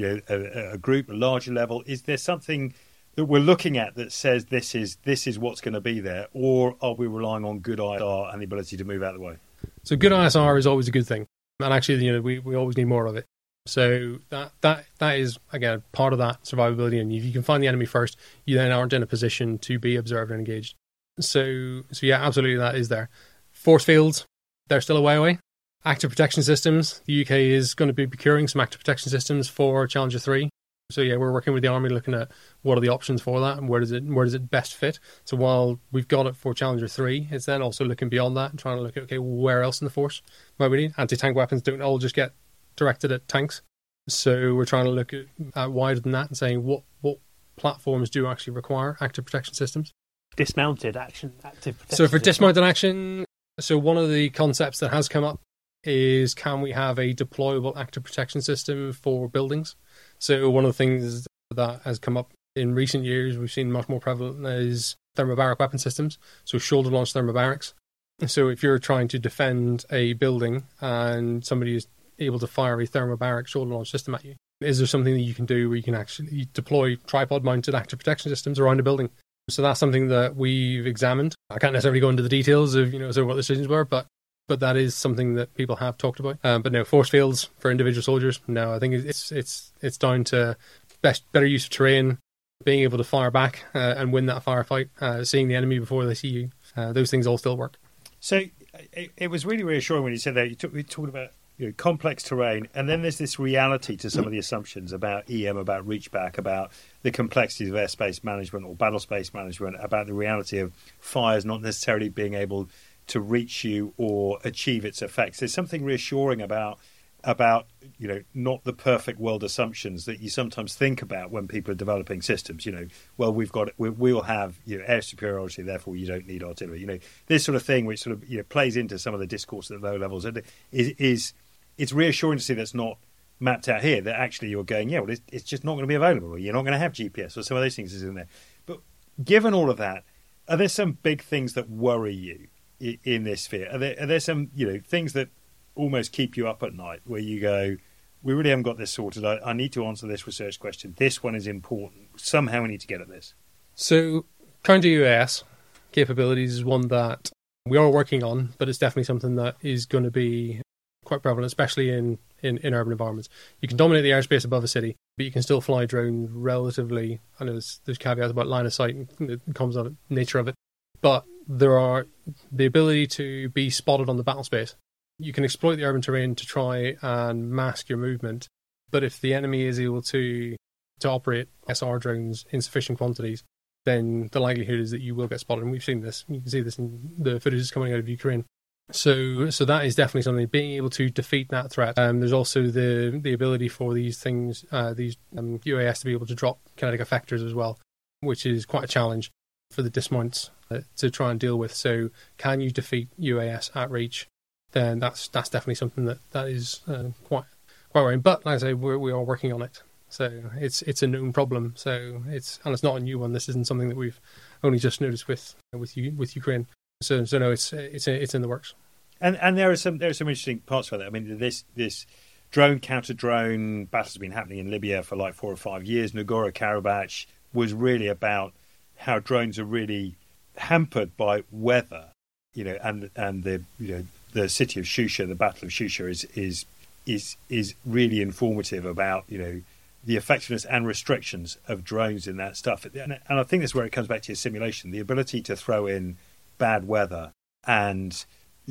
a group, a larger level? Is there something that we're looking at that says this is what's going to be there, or are we relying on good ISR and the ability to move out of the way? So good ISR is always a good thing, and actually, we always need more of it. So that is again part of that survivability, and if you can find the enemy first, you then aren't in a position to be observed and engaged. So yeah, absolutely, that is there. Force fields, they're still a way away. Active protection systems, the UK is going to be procuring some active protection systems for Challenger 3. So yeah, we're working with the Army looking at what are the options for that and where does it best fit. So while we've got it for Challenger 3, it's then also looking beyond that and trying to look at, okay, where else in the force might we need? Anti-tank weapons don't all just get directed at tanks. So we're trying to look at wider than that and saying what platforms do actually require active protection systems. Dismounted action, active protection. So for dismounted action, so one of the concepts that has come up is, can we have a deployable active protection system for buildings? So one of the things that has come up in recent years, we've seen much more prevalent, is thermobaric weapon systems. So shoulder-launched thermobarics. So if you're trying to defend a building and somebody is able to fire a thermobaric shoulder-launched system at you, is there something that you can do where you can actually deploy tripod-mounted active protection systems around a building? So that's something that we've examined. I can't necessarily go into the details of sort of what the decisions were, but that is something that people have talked about. But no, force fields for individual soldiers, no, I think it's down to better use of terrain, being able to fire back and win that firefight, seeing the enemy before they see you. Those things all still work. So it was really reassuring when you said that. We talked about complex terrain, and then there's this reality to some of the assumptions about EM, about reach back, about the complexities of airspace management or battle space management, about the reality of fires not necessarily being able to reach you or achieve its effects. There's something reassuring about not the perfect world assumptions that you sometimes think about when people are developing systems. Well, we'll have air superiority, therefore you don't need artillery. This sort of thing, which sort of plays into some of the discourse at low levels, and it's reassuring to see that's not mapped out here. That actually you're going, it's just not going to be available, or you're not going to have GPS, or some of those things is in there. But given all of that, are there some big things that worry you in this sphere? Are there some things that almost keep you up at night, where you go, we really haven't got this sorted, I need to answer this research question, this one is important, somehow we need to get at this? So counter UAS capabilities is one that we are working on, but it's definitely something that is going to be quite prevalent, especially in urban environments. You can dominate the airspace above a city, but you can still fly drones relatively. I know there's caveats about line of sight, and it comes on the nature of it, but there are the ability to be spotted on the battle space. You can exploit the urban terrain to try and mask your movement, but if the enemy is able to operate SR drones in sufficient quantities, then the likelihood is that you will get spotted. And we've seen this. You can see this in the footage coming out of Ukraine. So that is definitely something, being able to defeat that threat. There's also the ability for these things, these UAS, to be able to drop kinetic effectors as well, which is quite a challenge for the dismounts to try and deal with. So can you defeat UAS at reach? Then that's definitely something that is quite worrying. But like I say, we are working on it. So it's a known problem. So it's not a new one. This isn't something that we've only just noticed with Ukraine. So no, it's in the works. And there are some interesting parts for that. I mean, this drone counter drone battle has been happening in Libya for like 4 or 5 years. Nagorno-Karabakh was really about how drones are really hampered by weather, and the city of Shusha, the Battle of Shusha, is really informative about the effectiveness and restrictions of drones in that stuff. And I think that's where it comes back to your simulation, the ability to throw in bad weather and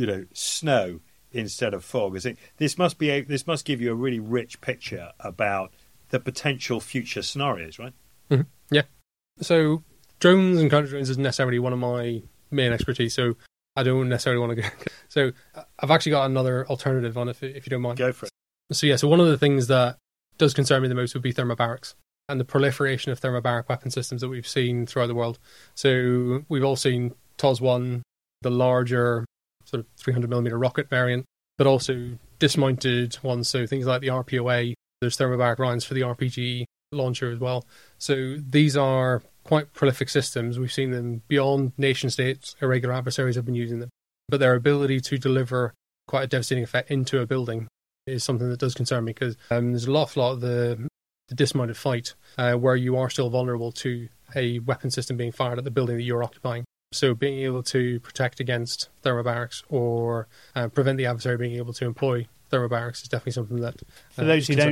snow instead of fog. I think this must give you a really rich picture about the potential future scenarios, right? Mm-hmm. Yeah. So drones and counter drones isn't necessarily one of my main expertise, so I don't necessarily want to go. So I've actually got another alternative on if you don't mind. Go for it. So one of the things that does concern me the most would be thermobarics and the proliferation of thermobaric weapon systems that we've seen throughout the world. So we've all seen TOS-1, the larger sort of 300mm rocket variant, but also dismounted ones. So things like the RPOA, there's thermobaric rounds for the RPG launcher as well. So these are quite prolific systems. We've seen them beyond nation states. Irregular adversaries have been using them. But their ability to deliver quite a devastating effect into a building is something that does concern me, because there's a lot of the dismounted fight where you are still vulnerable to a weapon system being fired at the building that you're occupying. So being able to protect against thermobarics or prevent the adversary being able to employ thermobarics is definitely something that... For those who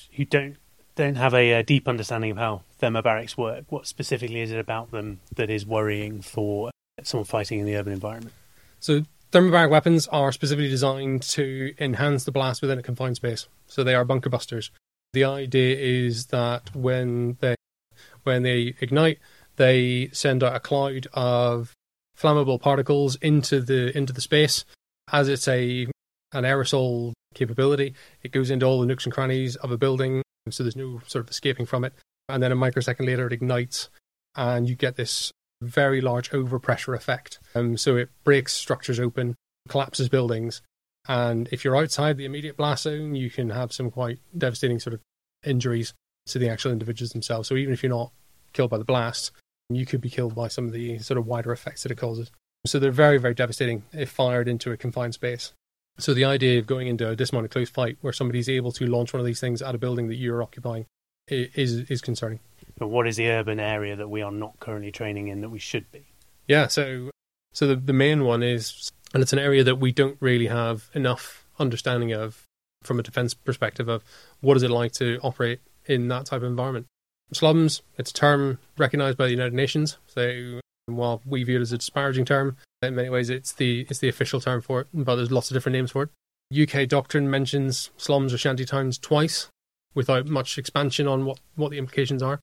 don't have a deep understanding of how thermobarics work, what specifically is it about them that is worrying for someone fighting in the urban environment? So thermobaric weapons are specifically designed to enhance the blast within a confined space. So they are bunker busters. The idea is that when they ignite, they send out a cloud of flammable particles into the space. As it's an aerosol capability, it goes into all the nooks and crannies of a building, so there's no sort of escaping from it. And then a microsecond later, it ignites, and you get this very large overpressure effect. So it breaks structures open, collapses buildings, and if you're outside the immediate blast zone, you can have some quite devastating sort of injuries to the actual individuals themselves. So even if you're not killed by the blast, you could be killed by some of the sort of wider effects that it causes. So they're very, very devastating if fired into a confined space. So the idea of going into a dismounted close fight where somebody's able to launch one of these things at a building that you're occupying is concerning. But what is the urban area that we are not currently training in that we should be? Yeah, so the main one is, and it's an area that we don't really have enough understanding of from a defence perspective, of what is it like to operate in that type of environment. Slums, it's a term recognised by the United Nations, so while we view it as a disparaging term, in many ways it's the official term for it, but there's lots of different names for it. UK doctrine mentions slums or shanty towns twice without much expansion on what the implications are.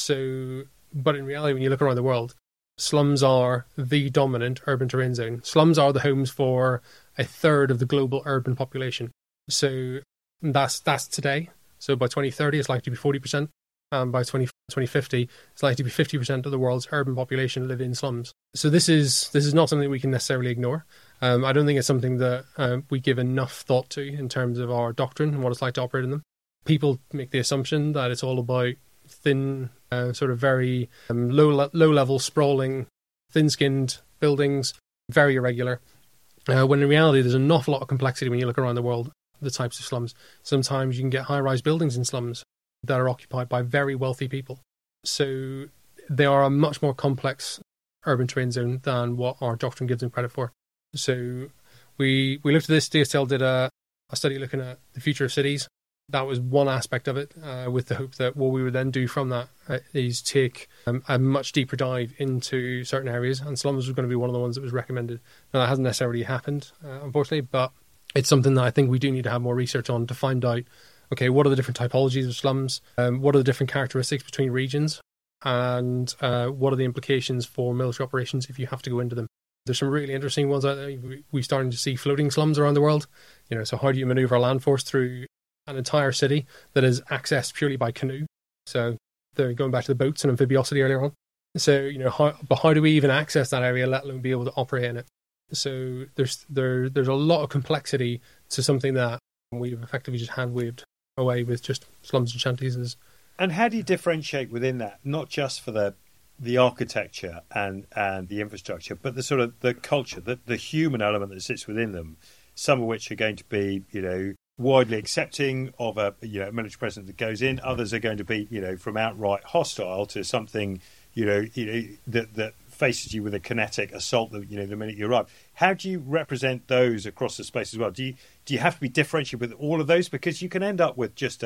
So, but in reality, when you look around the world, slums are the dominant urban terrain zone. Slums are the homes for a third of the global urban population. So that's today. So by 2030, it's likely to be 40%. And by 2050, it's likely to be 50% of the world's urban population live in slums. So this is not something we can necessarily ignore. I don't think it's something that we give enough thought to in terms of our doctrine and what it's like to operate in them. People make the assumption that it's all about thin, sort of very low-level, sprawling, thin-skinned buildings, very irregular. When in reality, there's an awful lot of complexity when you look around the world, the types of slums. Sometimes you can get high-rise buildings in slums that are occupied by very wealthy people. So they are a much more complex urban terrain zone than what our doctrine gives them credit for. So we looked at this. DSTL did a study looking at the future of cities. That was one aspect of it, with the hope that what we would then do from that is take a much deeper dive into certain areas, and slums was going to be one of the ones that was recommended. Now, that hasn't necessarily happened, unfortunately, but it's something that I think we do need to have more research on to find out, okay, what are the different typologies of slums? What are the different characteristics between regions? And what are the implications for military operations if you have to go into them? There's some really interesting ones out there. We're starting to see floating slums around the world. So how do you maneuver a land force through an entire city that is accessed purely by canoe? So they're going back to the boats and amphibiosity earlier on. So, how do we even access that area, let alone be able to operate in it? So there's a lot of complexity to something that we've effectively just hand-waved away with just slums and shanties. And how do you differentiate within that, not just for the architecture and the infrastructure, but the sort of the culture, the human element that sits within them, some of which are going to be, widely accepting of a military presence that goes in. Others are going to be, from outright hostile to something, that faces you with a kinetic assault, the minute you arrive. How do you represent those across the space as well? Do you have to be differentiated with all of those? Because you can end up with just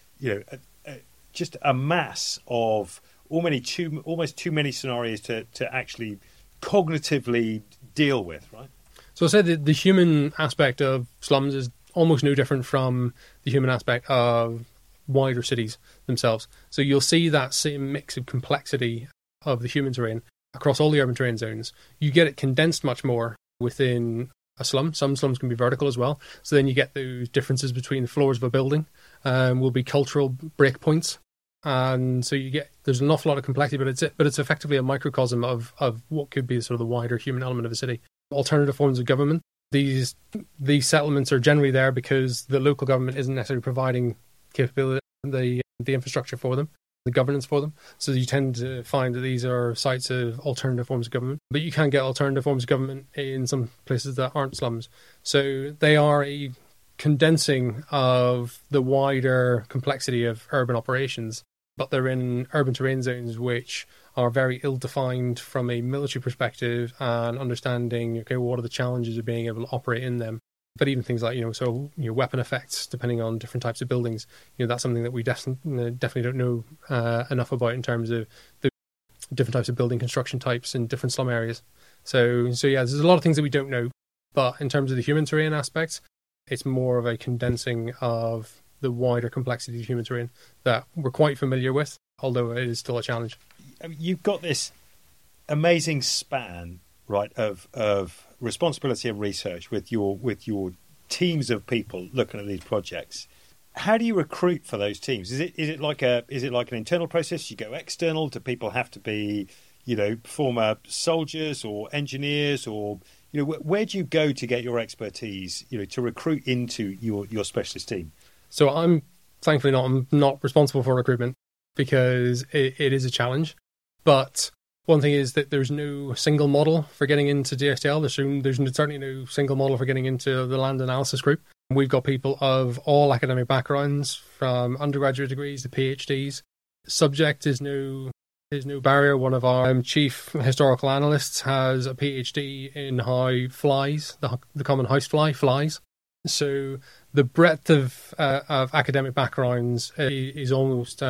a mass of almost too many scenarios to actually cognitively deal with, right? So I said the human aspect of slums is almost no different from the human aspect of wider cities themselves. So you'll see that same mix of complexity of the human terrain across all the urban terrain zones. You get it condensed much more within a slum. Some slums can be vertical as well. So then you get those differences between the floors of a building, will be cultural breakpoints. And so there's an awful lot of complexity, but it's effectively a microcosm of what could be sort of the wider human element of a city. Alternative forms of government. These settlements are generally there because the local government isn't necessarily providing capability, the infrastructure for them, the governance for them. So you tend to find that these are sites of alternative forms of government. But you can get alternative forms of government in some places that aren't slums. So they are a condensing of the wider complexity of urban operations, but they're in urban terrain zones which are very ill-defined from a military perspective and understanding, okay, what are the challenges of being able to operate in them. But even things like, weapon effects, depending on different types of buildings, that's something that we definitely don't know enough about in terms of the different types of building construction types in different slum areas. So yeah, there's a lot of things that we don't know. But in terms of the human terrain aspects, it's more of a condensing of the wider complexity of human terrain that we're quite familiar with, although it is still a challenge. You've got this amazing span, right, of responsibility and research with your teams of people looking at these projects. How do you recruit for those teams? Is it like an internal process? You go external? Do people have to be, former soldiers or engineers, or where do you go to get your expertise, to recruit into your specialist team? So I'm not responsible for recruitment because it is a challenge. But one thing is that there's no single model for getting into DSTL. There's certainly no single model for getting into the land analysis group. We've got people of all academic backgrounds, from undergraduate degrees to PhDs. Subject is no barrier. One of our chief historical analysts has a PhD in how flies, the common housefly, flies. So the breadth of academic backgrounds is almost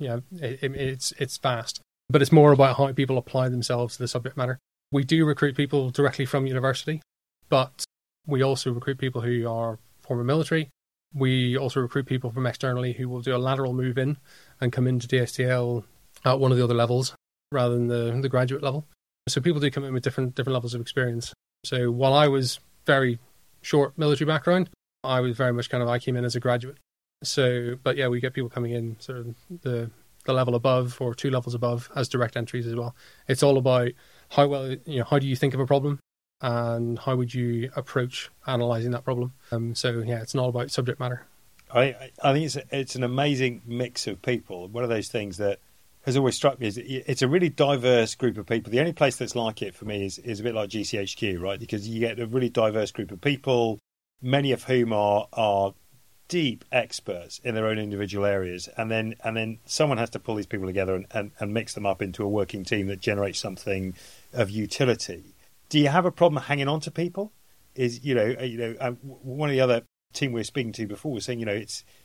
it's vast. But it's more about how people apply themselves to the subject matter. We do recruit people directly from university, but we also recruit people who are former military. We also recruit people from externally who will do a lateral move in and come into DSTL at one of the other levels rather than the graduate level. So people do come in with different levels of experience. So while I was very short military background, I was very much I came in as a graduate. So, but yeah, we get people coming in sort of the level above or 2 levels above as direct entries as well. It's all about how do you think of a problem and how would you approach analysing that problem. So yeah, it's not all about subject matter. I think it's an amazing mix of people. One of those things that has always struck me is it's a really diverse group of people. The only place that's like it for me is a bit like GCHQ, right? Because you get a really diverse group of people, many of whom are deep experts in their own individual areas, and then someone has to pull these people together and mix them up into a working team that generates something of utility. Do you have a problem hanging on to people? Is one of the other team we were speaking to before was saying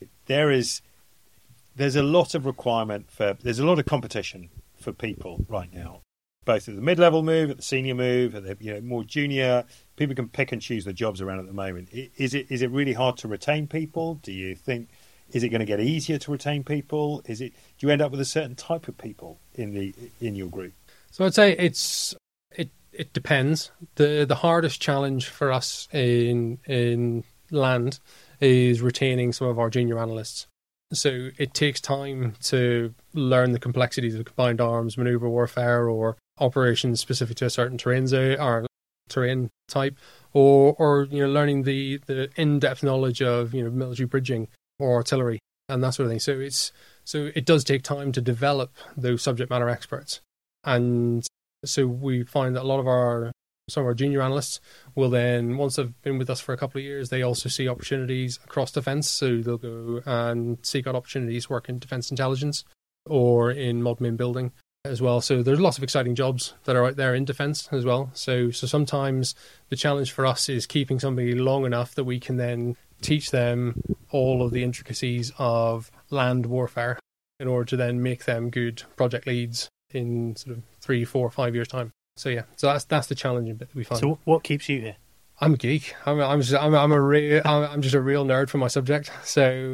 there's a lot of there's a lot of competition for people right now, both at the mid-level move, at the senior move, at the more junior. People can pick and choose the jobs around at the moment. Is it really hard to retain people? Do you think, is it going to get easier to retain people? Do you end up with a certain type of people in your group? So I'd say it depends. The hardest challenge for us in land is retaining some of our junior analysts. So it takes time to learn the complexities of combined arms, manoeuvre warfare, or operations specific to a certain terrain zone or terrain type, or learning the in-depth knowledge of military bridging or artillery and that sort of thing. So it does take time to develop those subject matter experts, and so we find that some of our junior analysts will then, once they've been with us for a couple of years, they also see opportunities across defence. So they'll go and seek out opportunities to work in defence intelligence or in mod main building as well. So there's lots of exciting jobs that are out there in defence as well. So sometimes the challenge for us is keeping somebody long enough that we can then teach them all of the intricacies of land warfare in order to then make them good project leads in sort of 3, 4, 5 years' time. So yeah, that's the challenging bit that we find. So what keeps you here? I'm a geek. I'm just a real nerd for my subject. So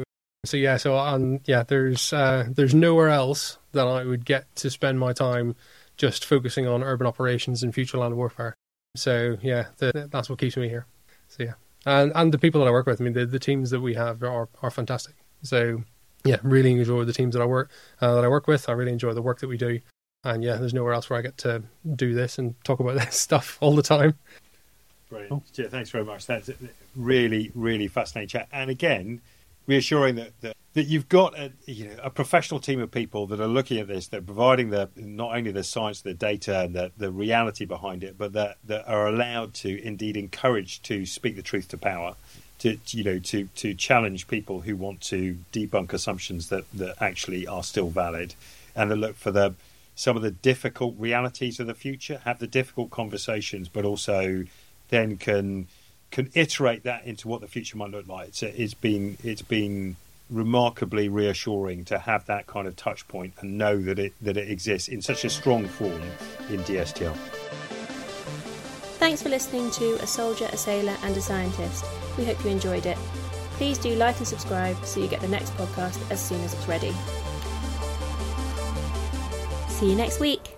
there's nowhere else that I would get to spend my time just focusing on urban operations and future land warfare. So yeah, that's what keeps me here. So yeah, and the people that I work with. I mean, the teams that we have are fantastic. So yeah, really enjoy the teams that I work with. I really enjoy the work that we do. And yeah, there's nowhere else where I get to do this and talk about this stuff all the time. Brilliant. Yeah, thanks very much. That's a really, really fascinating chat. And again, reassuring that you've got a professional team of people that are looking at this, that are providing not only the science, the data, and the reality behind it, but that are allowed to indeed encourage to speak the truth to power, to challenge people who want to debunk assumptions that actually are still valid, and to look for some of the difficult realities of the future, have the difficult conversations, but also then can iterate that into what the future might look like. So it's been remarkably reassuring to have that kind of touch point and know that it exists in such a strong form in DSTL. Thanks for listening to A Soldier, a Sailor and a Scientist. We hope you enjoyed it. Please do like and subscribe so you get the next podcast as soon as it's ready. See you next week.